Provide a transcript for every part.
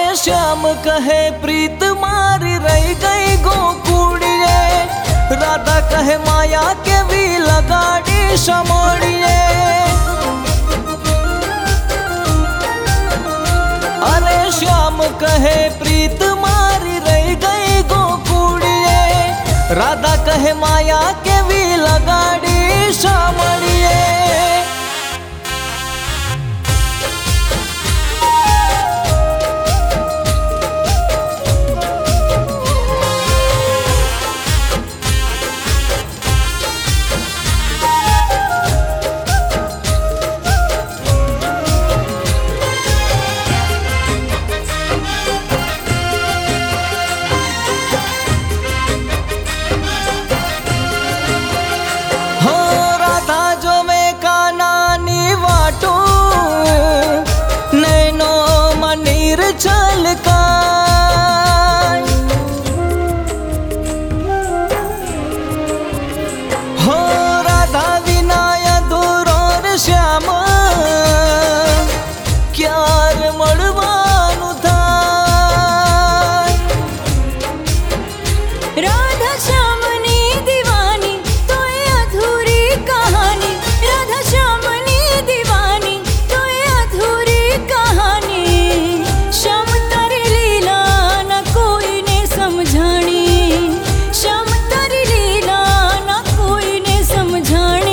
श्याम कहे प्रीत मारी रही गई गोकुड़िए, राधा कहे माया के भी लगाड़ी समोड़िए। अरे श्याम कहे प्रीत मारी रही गई गोकुड़िए, राधा कहे माया के भी लगाड़ी समोड़िए। छलका हो राधा विनाय दूर श्याम क्यार मळवानु थाय। राधा श्याम नी दीवानी तो ये अधूरी कहानी, राधा श्याम नी दीवानी तो ये अधूरी कहानी। श्याम तारी लीला न कोई ने समझानी, श्याम तारी लीला न कोई ने समझानी।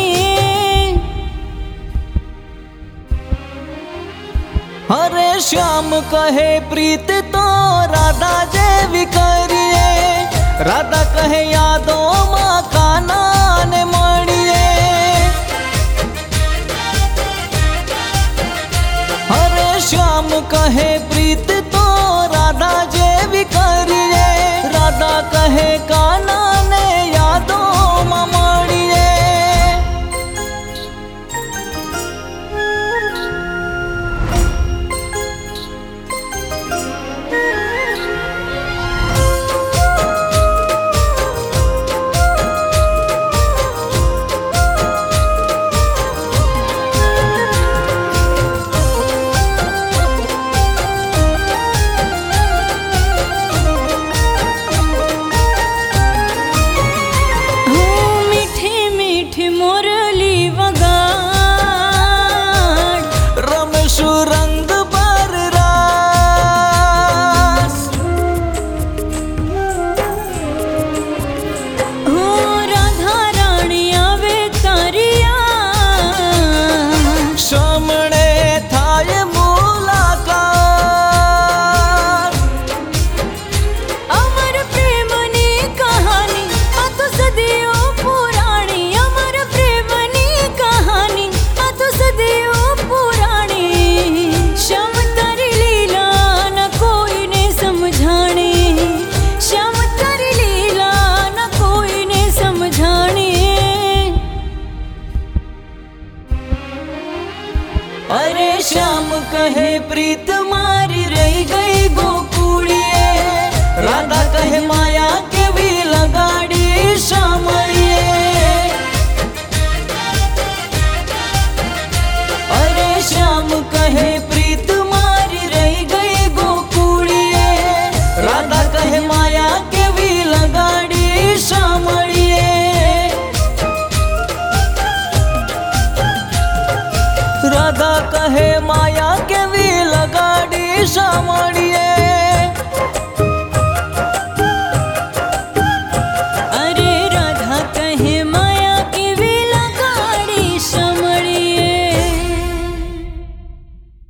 अरे श्याम कहे प्रीत तो राधा जेवी करिए, राधा कहे यादों मां काना ने मणिए। अरे श्याम कहे